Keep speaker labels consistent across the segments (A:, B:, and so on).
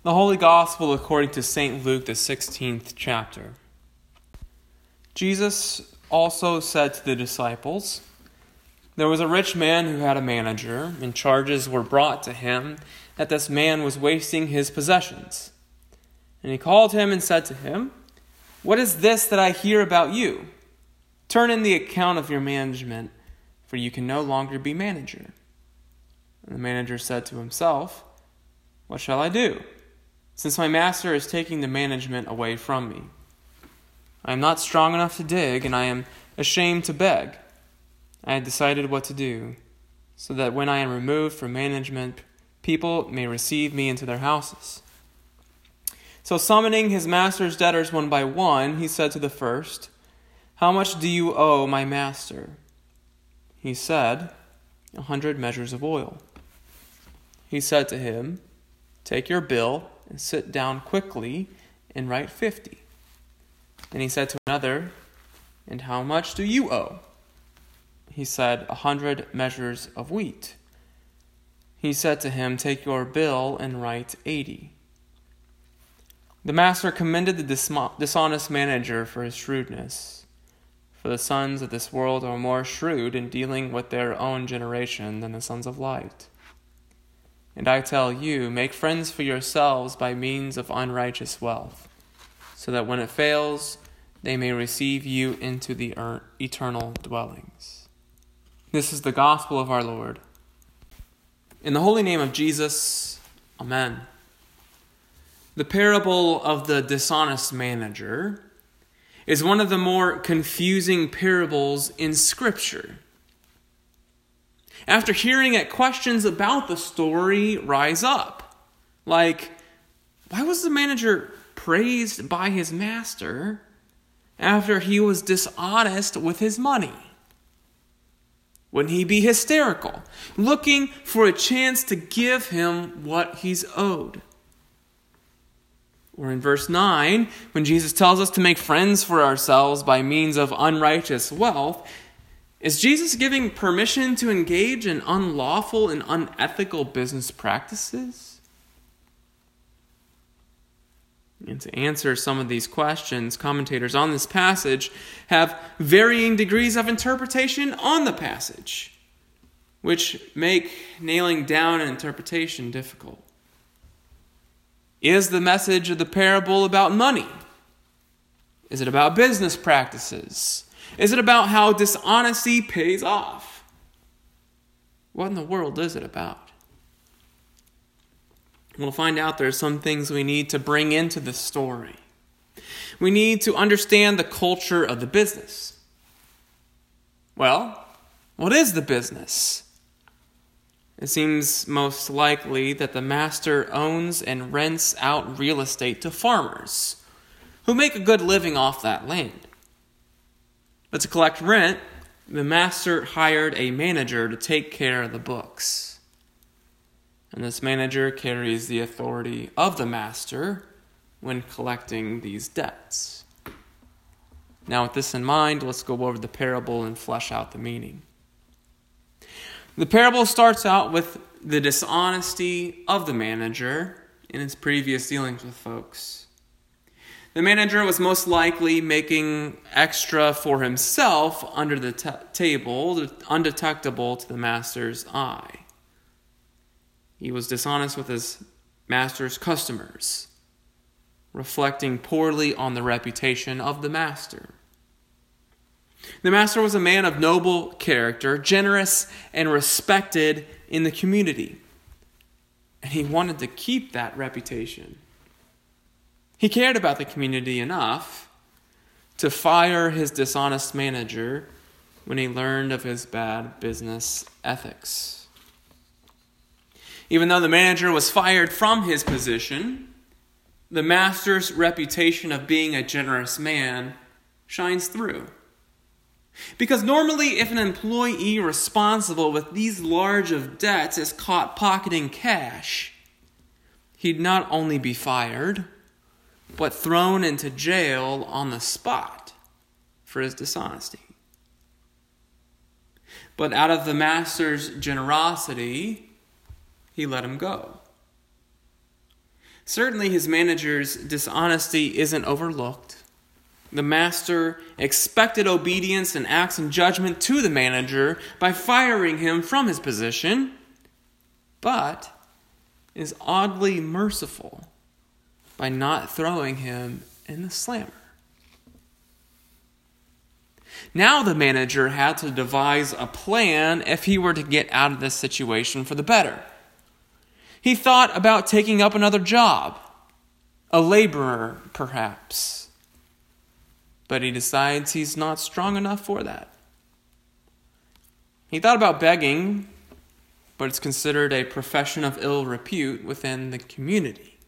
A: The Holy Gospel according to St. Luke, the 16th chapter. Jesus also said to the disciples, "There was a rich man who had a manager, and charges were brought to him that this man was wasting his possessions. And he called him and said to him, 'What is this that I hear about you? Turn in the account of your management, for you can no longer be manager.' And the manager said to himself, 'What shall I do, since my master is taking the management away from me? I am not strong enough to dig, and I am ashamed to beg. I had decided what to do, so that when I am removed from management, people may receive me into their houses.' So summoning his master's debtors one by one, he said to the first, 'How much do you owe my master?' He said, 100 measures of oil. He said to him, 'Take your bill and sit down quickly and write 50. And he said to another, 'And how much do you owe?' He said, 100 measures of wheat. He said to him, 'Take your bill and write 80. The master commended the dishonest manager for his shrewdness. For the sons of this world are more shrewd in dealing with their own generation than the sons of light. And I tell you, make friends for yourselves by means of unrighteous wealth, so that when it fails, they may receive you into the eternal dwellings.'" This is the gospel of our Lord. In the holy name of Jesus, Amen. The parable of the dishonest manager is one of the more confusing parables in Scripture. After hearing it, questions about the story rise up. Like, why was the manager praised by his master after he was dishonest with his money? Wouldn't he be hysterical, looking for a chance to give him what he's owed? Or in verse 9, when Jesus tells us to make friends for ourselves by means of unrighteous wealth, is Jesus giving permission to engage in unlawful and unethical business practices? And to answer some of these questions, commentators on this passage have varying degrees of interpretation on the passage, which make nailing down an interpretation difficult. Is the message of the parable about money? Is it about business practices? Is it about how dishonesty pays off? What in the world is it about? We'll find out there are some things we need to bring into the story. We need to understand the culture of the business. Well, what is the business? It seems most likely that the master owns and rents out real estate to farmers who make a good living off that land. But to collect rent, the master hired a manager to take care of the books. And this manager carries the authority of the master when collecting these debts. Now, with this in mind, let's go over the parable and flesh out the meaning. The parable starts out with the dishonesty of the manager in his previous dealings with folks. The manager was most likely making extra for himself under the table, undetectable to the master's eye. He was dishonest with his master's customers, reflecting poorly on the reputation of the master. The master was a man of noble character, generous and respected in the community. And he wanted to keep that reputation. He cared about the community enough to fire his dishonest manager when he learned of his bad business ethics. Even though the manager was fired from his position, the master's reputation of being a generous man shines through. Because normally, if an employee responsible with these large of debts is caught pocketing cash, he'd not only be fired, but thrown into jail on the spot for his dishonesty. But out of the master's generosity, he let him go. Certainly his manager's dishonesty isn't overlooked. The master expected obedience and acts in judgment to the manager by firing him from his position, but is oddly merciful by not throwing him in the slammer. Now the manager had to devise a plan if he were to get out of this situation for the better. He thought about taking up another job, a laborer perhaps, but he decides he's not strong enough for that. He thought about begging, but it's considered a profession of ill repute within the community.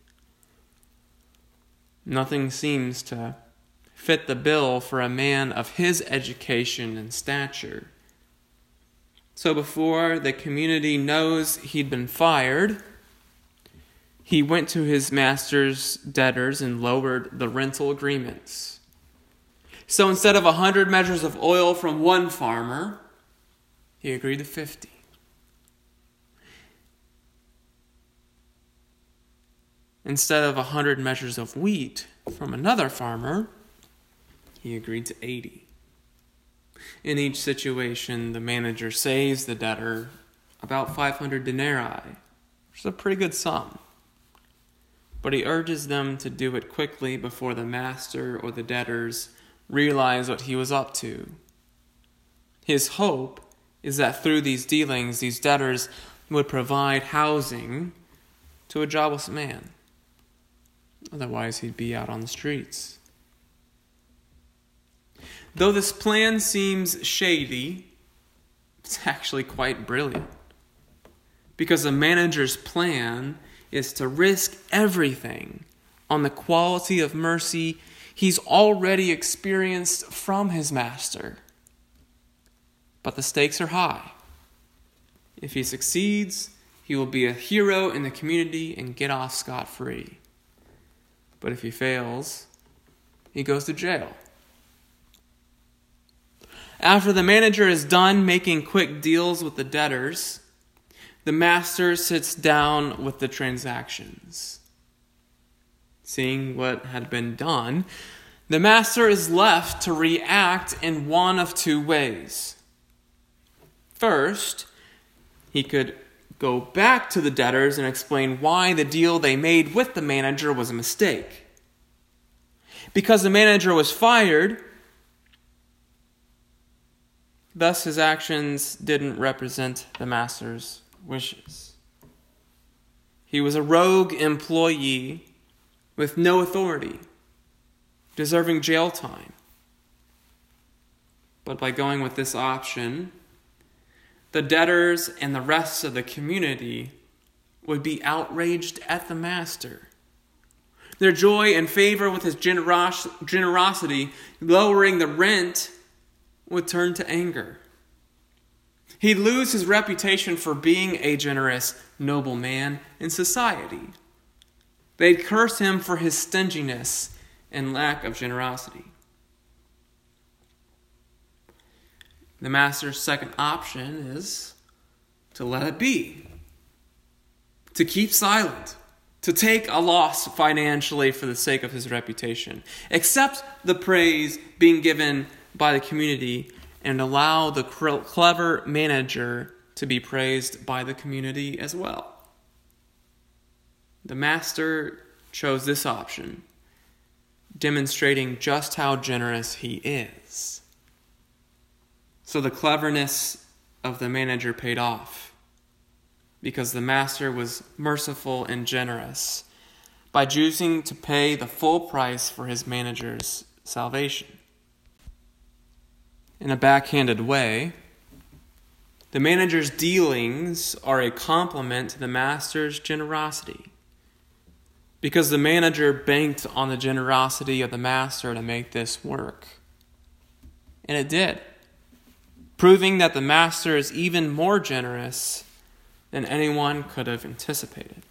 A: Nothing seems to fit the bill for a man of his education and stature. So before the community knows he'd been fired, he went to his master's debtors and lowered the rental agreements. So instead of 100 measures of oil from one farmer, he agreed to 50. Instead of 100 measures of wheat from another farmer, he agreed to 80. In each situation, the manager saves the debtor about 500 denarii, which is a pretty good sum. But he urges them to do it quickly before the master or the debtors realize what he was up to. His hope is that through these dealings, these debtors would provide housing to a jobless man. Otherwise, he'd be out on the streets. Though this plan seems shady, it's actually quite brilliant. Because the manager's plan is to risk everything on the quality of mercy he's already experienced from his master. But the stakes are high. If he succeeds, he will be a hero in the community and get off scot-free. But if he fails, he goes to jail. After the manager is done making quick deals with the debtors, the master sits down with the transactions. Seeing what had been done, the master is left to react in one of two ways. First, he could go back to the debtors and explain why the deal they made with the manager was a mistake. Because the manager was fired, thus his actions didn't represent the master's wishes. He was a rogue employee with no authority, deserving jail time. But by going with this option, the debtors and the rest of the community would be outraged at the master. Their joy and favor with his generosity, lowering the rent, would turn to anger. He'd lose his reputation for being a generous, noble man in society. They'd curse him for his stinginess and lack of generosity. The master's second option is to let it be, to keep silent, to take a loss financially for the sake of his reputation, accept the praise being given by the community, and allow the clever manager to be praised by the community as well. The master chose this option, demonstrating just how generous he is. So the cleverness of the manager paid off, because the master was merciful and generous by choosing to pay the full price for his manager's salvation. In a backhanded way, the manager's dealings are a compliment to the master's generosity, because the manager banked on the generosity of the master to make this work. And it did, proving that the master is even more generous than anyone could have anticipated.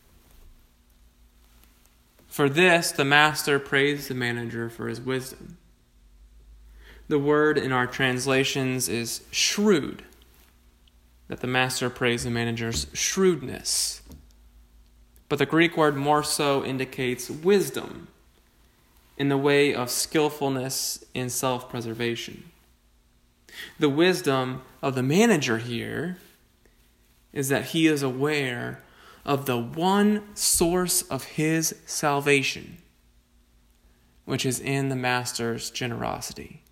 A: For this, the master praised the manager for his wisdom. The word in our translations is shrewd, that the master praised the manager's shrewdness. but the Greek word more so indicates wisdom in the way of skillfulness in self-preservation. The wisdom of the manager here is that he is aware of the one source of his salvation, which is in the master's generosity.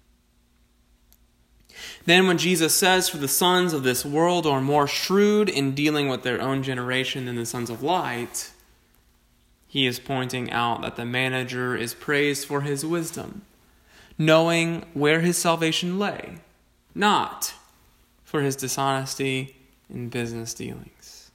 A: Then when Jesus says, for the sons of this world are more shrewd in dealing with their own generation than the sons of light, he is pointing out that the manager is praised for his wisdom, knowing where his salvation lay, not for his dishonesty in business dealings.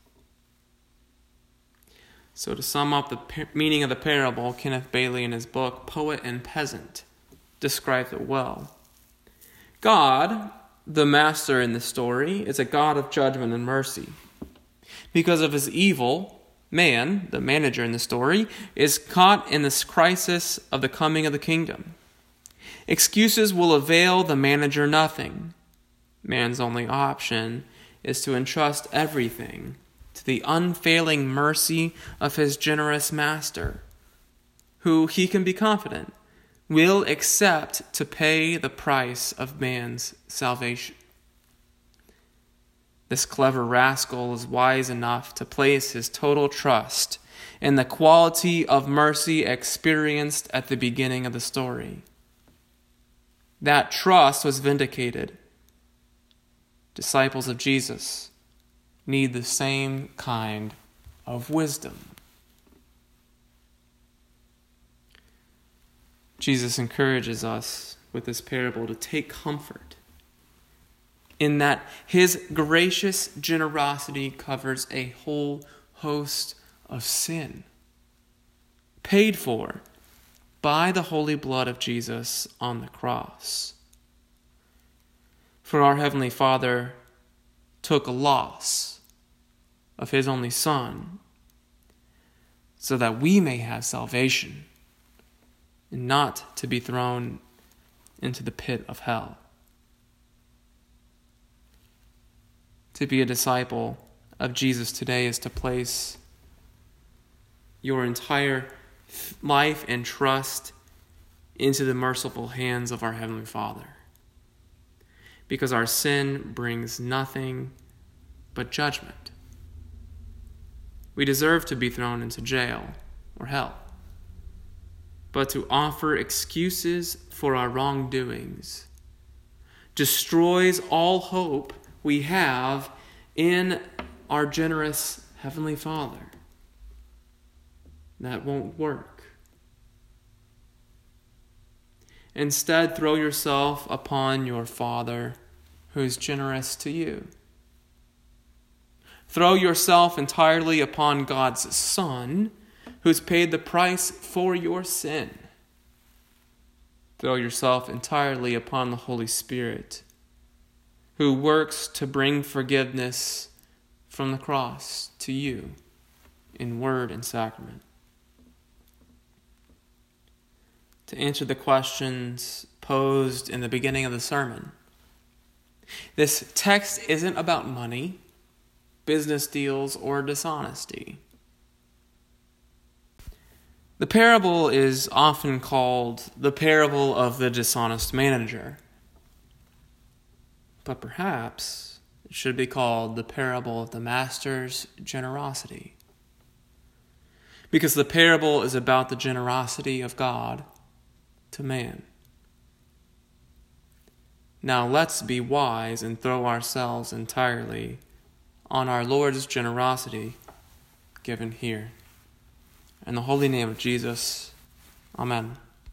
A: So to sum up the meaning of the parable, Kenneth Bailey in his book, Poet and Peasant, describes it well. God, the master in the story, is a God of judgment and mercy. Because of his evil, man, the manager in the story, is caught in this crisis of the coming of the kingdom. Excuses will avail the manager nothing. Man's only option is to entrust everything to the unfailing mercy of his generous master, who, he can be confident, will accept to pay the price of man's salvation. This clever rascal is wise enough to place his total trust in the quality of mercy experienced at the beginning of the story. That trust was vindicated. Disciples of Jesus need the same kind of wisdom. Jesus encourages us with this parable to take comfort in that his gracious generosity covers a whole host of sin, paid for by the holy blood of Jesus on the cross. For our Heavenly Father took a loss of his only Son so that we may have salvation and not to be thrown into the pit of hell. To be a disciple of Jesus today is to place your entire life and trust into the merciful hands of our Heavenly Father. Because our sin brings nothing but judgment. We deserve to be thrown into jail or hell. But to offer excuses for our wrongdoings destroys all hope we have in our generous Heavenly Father. That won't work. Instead, throw yourself upon your Father who is generous to you. Throw yourself entirely upon God's Son who's paid the price for your sin. Throw yourself entirely upon the Holy Spirit who works to bring forgiveness from the cross to you in word and sacrament. To answer the questions posed in the beginning of the sermon, this text isn't about money, business deals, or dishonesty. The parable is often called the parable of the dishonest manager. But perhaps it should be called the parable of the master's generosity. Because the parable is about the generosity of God to man. Now let's be wise and throw ourselves entirely on our Lord's generosity given here. In the holy name of Jesus, amen.